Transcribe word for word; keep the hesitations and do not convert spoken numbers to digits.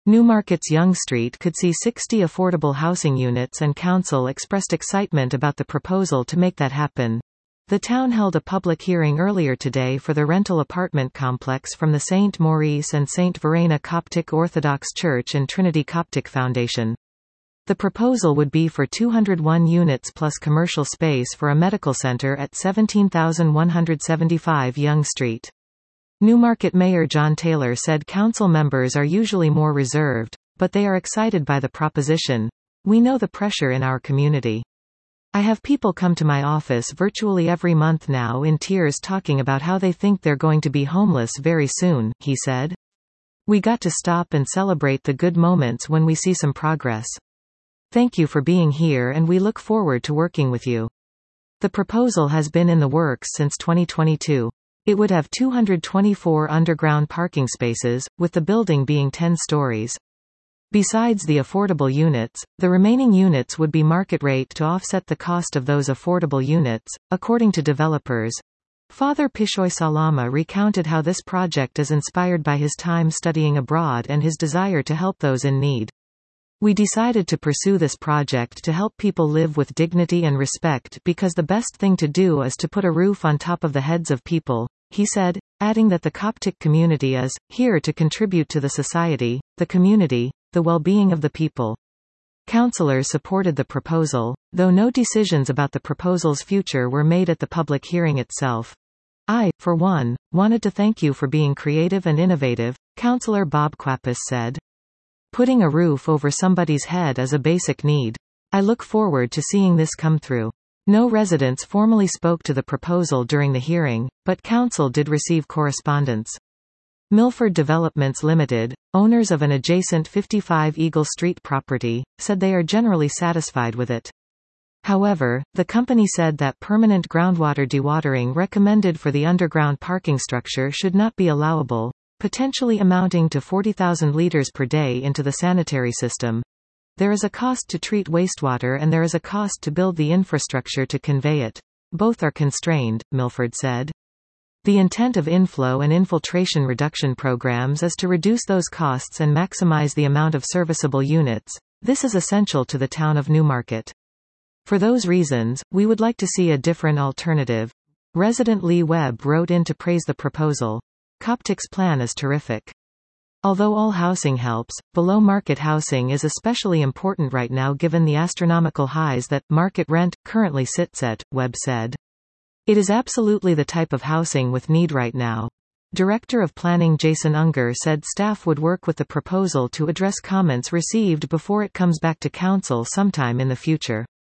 Newmarket's Yonge Street could see sixty affordable housing units, and council expressed excitement about the proposal to make that happen. The town held a public hearing earlier today for the rental apartment complex from the Saint Maurice and Saint Verena Coptic Orthodox Church and Trinity Coptic Foundation. The proposal would be for two hundred one units plus commercial space for a medical center at seventeen thousand one hundred seventy-five Yonge Street. Newmarket Mayor John Taylor said council members are usually more reserved, but they are excited by the proposition. "We know the pressure in our community. I have people come to my office virtually every month now in tears talking about how they think they're going to be homeless very soon," he said. "We got to stop and celebrate the good moments when we see some progress. Thank you for being here, and we look forward to working with you." The proposal has been in the works since twenty twenty-two. It would have two hundred twenty-four underground parking spaces, with the building being ten stories. Besides the affordable units, the remaining units would be market rate to offset the cost of those affordable units, according to developers. Father Pishoy Salama recounted how this project is inspired by his time studying abroad and his desire to help those in need. "We decided to pursue this project to help people live with dignity and respect because the best thing to do is to put a roof on top of the heads of people," he said, adding that the Coptic community is here to contribute to the society, the community, the well-being of the people. Councillors supported the proposal, though no decisions about the proposal's future were made at the public hearing itself. "I, for one, wanted to thank you for being creative and innovative," Councillor Bob Quapis said. "Putting a roof over somebody's head is a basic need. I look forward to seeing this come through." No residents formally spoke to the proposal during the hearing, but council did receive correspondence. Milford Developments Limited, owners of an adjacent fifty-five Eagle Street property, said they are generally satisfied with it. However, the company said that permanent groundwater dewatering recommended for the underground parking structure should not be allowable, potentially amounting to forty thousand litres per day into the sanitary system. "There is a cost to treat wastewater and there is a cost to build the infrastructure to convey it. Both are constrained," Milford said. The intent of inflow and infiltration reduction programs is to reduce those costs and maximize the amount of serviceable units. This is essential to the town of Newmarket. "For those reasons, we would like to see a different alternative." Resident Lee Webb wrote in to praise the proposal. "Coptic's plan is terrific. Although all housing helps, below-market housing is especially important right now given the astronomical highs that market rent currently sits at," Webb said. "It is absolutely the type of housing with need right now." Director of Planning Jason Unger said staff would work with the proposal to address comments received before it comes back to council sometime in the future.